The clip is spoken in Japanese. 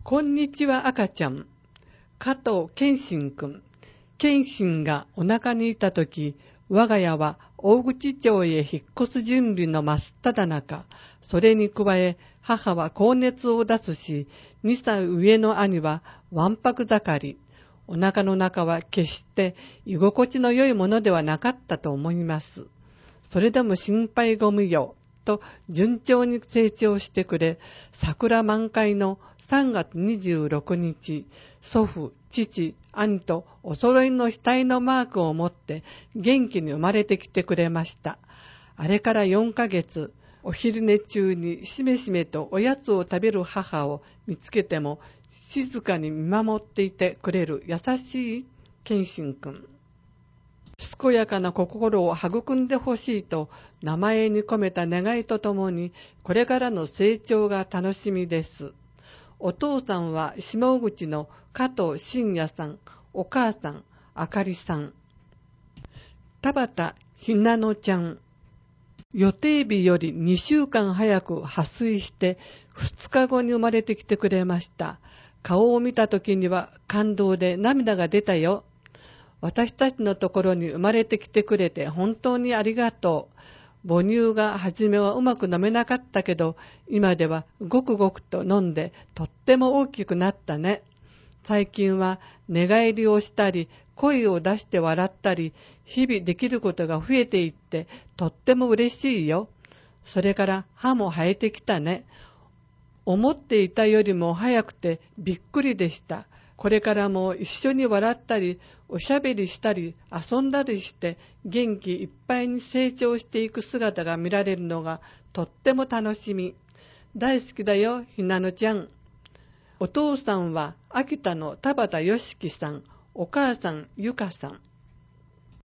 こんにちは赤ちゃん。加藤健信くん。健信がお腹にいたとき、我が家は大口町へ引っ越す準備の真っ只中。それに加え、母は高熱を出すし、2歳上の兄はわんぱく盛り。お腹の中は決して居心地の良いものではなかったと思います。それでも心配ご無用と順調に成長してくれ、桜満開の3月26日、祖父、父、兄とお揃いの額のマークを持って元気に生まれてきてくれました。あれから4ヶ月、お昼寝中にしめしめとおやつを食べる母を見つけても静かに見守っていてくれる優しい健信くん。健やかな心を育んでほしいと名前に込めた願いとともに、これからの成長が楽しみです。お父さんは下口の加藤信也さん、お母さんあかりさん。田畑ひなのちゃん。予定日より2週間早く破水して2日後に生まれてきてくれました。顔を見た時には感動で涙が出たよ。私たちのところに生まれてきてくれて本当にありがとう。母乳が初めはうまく飲めなかったけど、今ではごくごくと飲んでとっても大きくなったね。最近は寝返りをしたり、声を出して笑ったり、日々できることが増えていってとっても嬉しいよ。それから歯も生えてきたね。思っていたよりも早くてびっくりでした。これからも一緒に笑ったり、おしゃべりしたり、遊んだりして元気いっぱいに成長していく姿が見られるのがとっても楽しみ。大好きだよ、ひなのちゃん。お父さんは秋田の田畑よしきさん、お母さんゆかさん。